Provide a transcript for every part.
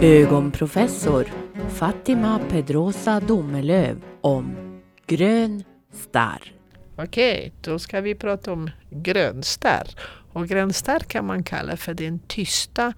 Ögonprofessor Fatima Pedrosa Domelöv om grön starr. Okej, då ska vi prata om grön starr. Och grön starr kan man kalla för den tysta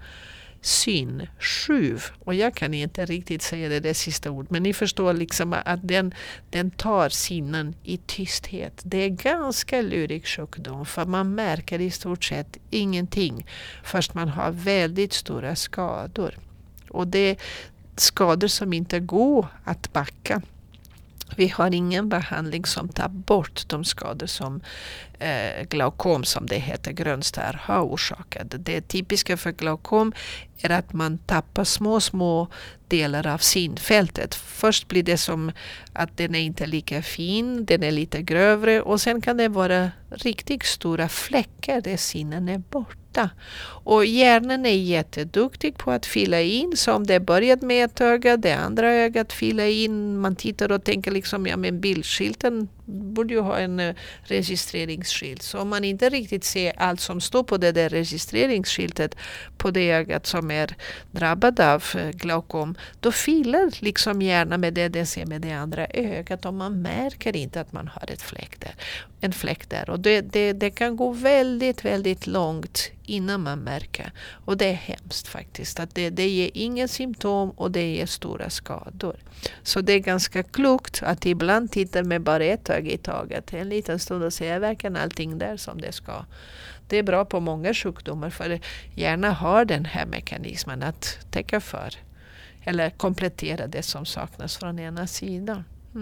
synsjuv. Och jag kan inte riktigt säga det sista ordet, men ni förstår liksom att den tar sinnen i tysthet. Det är ganska lurig sjukdom, för man märker i stort sett ingenting först man har väldigt stora skador. Och det är skador som inte går att backa. Vi har ingen behandling som tar bort de skador som glaukom, som det heter, grön starr, har orsakat. Det typiska för glaukom är att man tappar små delar av synfältet. Först blir det som att den är inte lika fin, den är lite grövre, och sen kan det vara riktigt stora fläckar där synen är borta. Och hjärnan är jätteduktig på att fylla in, så om det börjat med ett öga, det andra ögat fylla in, man tittar och tänker liksom, ja men bildskylten borde ju ha en registreringsskylt. Så om man inte riktigt ser allt som står på det där registreringsskyltet på det ögat som är drabbad av glaukom, då fyller liksom hjärnan med det ser med det andra ögat, och man märker inte att man har en fläck där. Och det kan gå väldigt, väldigt långt innan man märker. Och det är hemskt faktiskt. Att det ger inga symptom och det ger stora skador. Så det är ganska klokt att ibland titta med bara ett öga i taget. En liten stund och se, verkar allting där som det ska. Det är bra på många sjukdomar, för hjärnan har den här mekanismen att täcka för. Eller komplettera det som saknas från ena sidan.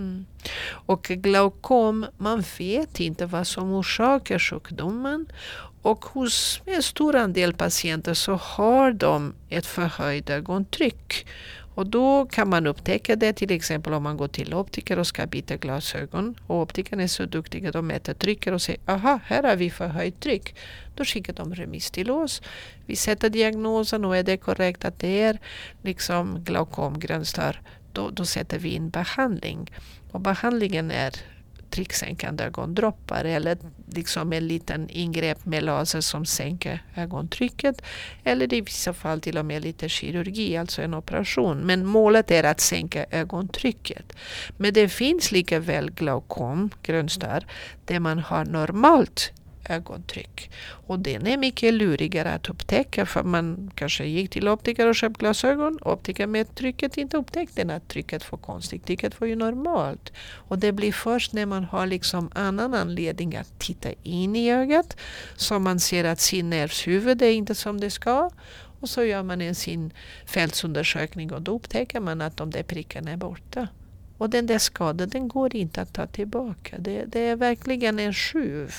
Och glaukom, man vet inte vad som orsakar sjukdomen, och hos en stor andel patienter så har de ett förhöjt ögontryck. Och då kan man upptäcka det till exempel om man går till optiker och ska byta glasögon. Och optikern är så duktiga, de mäter trycket och säger, aha, här har vi förhöjt tryck. Då skickar de remiss till oss. Vi sätter diagnosen, och är det korrekt att det är liksom glaukom, grön starr, då sätter vi in behandling. Och behandlingen är trycksänkande ögondroppar, eller liksom en liten ingrepp med laser som sänker ögontrycket, eller i vissa fall till och med lite kirurgi, alltså en operation. Men målet är att sänka ögontrycket. Men det finns lika väl glaukom, grön starr, där man har normalt ögontryck. Och den är mycket lurigare att upptäcka, för man kanske gick till optiker och köpte glasögon. Optiker med trycket inte upptäckte att trycket var konstigt. Trycket var ju normalt. Och det blir först när man har liksom annan anledning att titta in i ögat, så man ser att sin nervshuvud är inte som det ska. Och så gör man en synfältsundersökning, och då upptäcker man att de där prickarna är borta. Och den där skadan, den går inte att ta tillbaka. Det är verkligen en sjuv.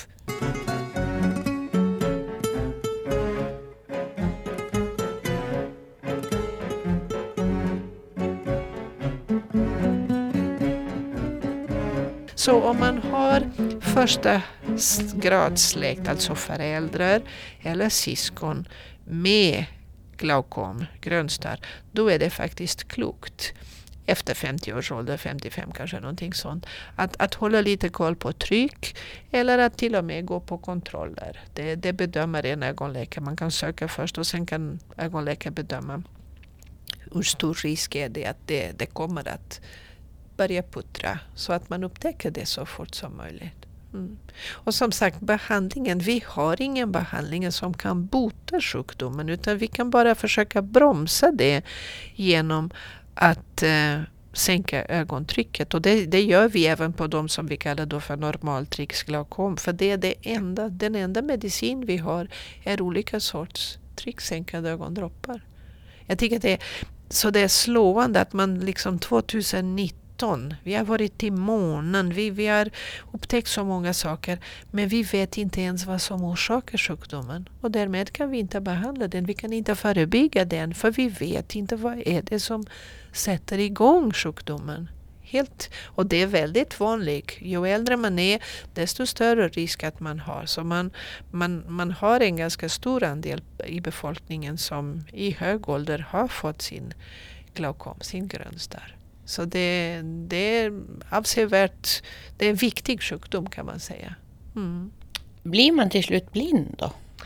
Så om man har första grads släkt, alltså föräldrar eller syskon med glaukom, grön starr, då är det faktiskt klokt efter 50 års ålder, 55 kanske, någonting sånt, att hålla lite koll på tryck, eller att till och med gå på kontroller. Det bedömer en ögonläkare. Man kan söka först, och sen kan ögonläkare bedöma hur stor risk är det att det kommer att börja puttra, så att man upptäcker det så fort som möjligt. Och som sagt, behandlingen, vi har ingen behandling som kan bota sjukdomen, utan vi kan bara försöka bromsa det genom att sänka ögontrycket. Och det gör vi även på de som vi kallar då för normaltrycksglaukom, för det är den enda medicin vi har är olika sorts trycksänkande ögondroppar. Jag tycker det är slående att man liksom 2019, vi har varit till månen, vi har upptäckt så många saker, men vi vet inte ens vad som orsakar sjukdomen. Och därmed kan vi inte behandla den, vi kan inte förebygga den, för vi vet inte vad är det som sätter igång sjukdomen. Och det är väldigt vanligt. Ju äldre man är, desto större risk att man har. Så man har en ganska stor andel i befolkningen som i hög ålder har fått sin glaukom, sin grön starr. Så det är avsevärt, det är en viktig sjukdom kan man säga. Blir man till slut blind då?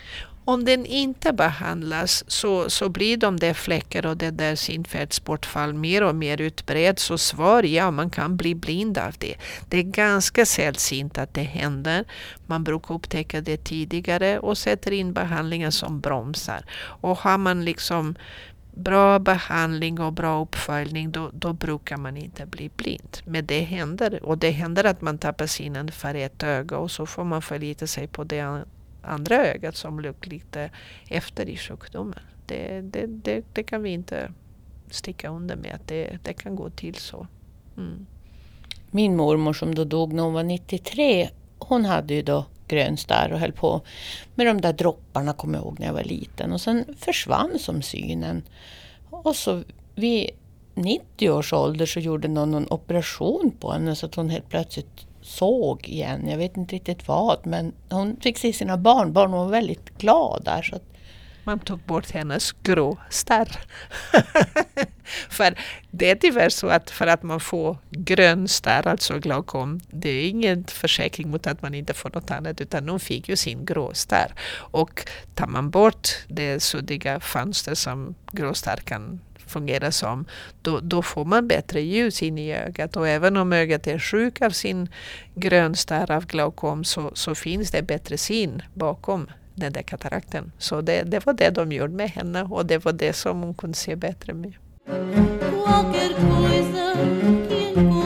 Om den inte behandlas så blir de där fläckar och det där synfältsbortfall mer och mer utbrett. Så svar ja, man kan bli blind av det. Det är ganska sällsynt att det händer. Man brukar upptäcka det tidigare och sätter in behandlingar som bromsar. Och har man liksom bra behandling och bra uppföljning, då brukar man inte bli blind. Men det händer. Och det händer att man tappar synen för ett öga och så får man förlita sig på det andra ögat som låg lite efter i sjukdomen. Det kan vi inte sticka under med att det kan gå till så. Mm. Min mormor som då dog när hon var 93, hon hade ju då grön starr och höll på med de där dropparna, kommer jag ihåg när jag var liten. Och sen försvann som synen. Och så vid 90 års ålder så gjorde någon operation på henne så att hon helt plötsligt såg igen. Jag vet inte riktigt vad, men hon fick se sina barnbarn och var väldigt glad där. Så att man tog bort hennes grå starr. För det är tyvärr så att för att man får grön starr, alltså glaukom, det är ingen försäkring mot att man inte får något annat, utan de fick ju sin grå starr. Och tar man bort det suddiga fönster som grå starr kan fungera som, då får man bättre ljus in i ögat. Och även om ögat är sjuk av sin grön starr av glaukom så finns det bättre syn bakom den där katarakten. Så det var det de gjorde med henne och det var det som hon kunde se bättre med.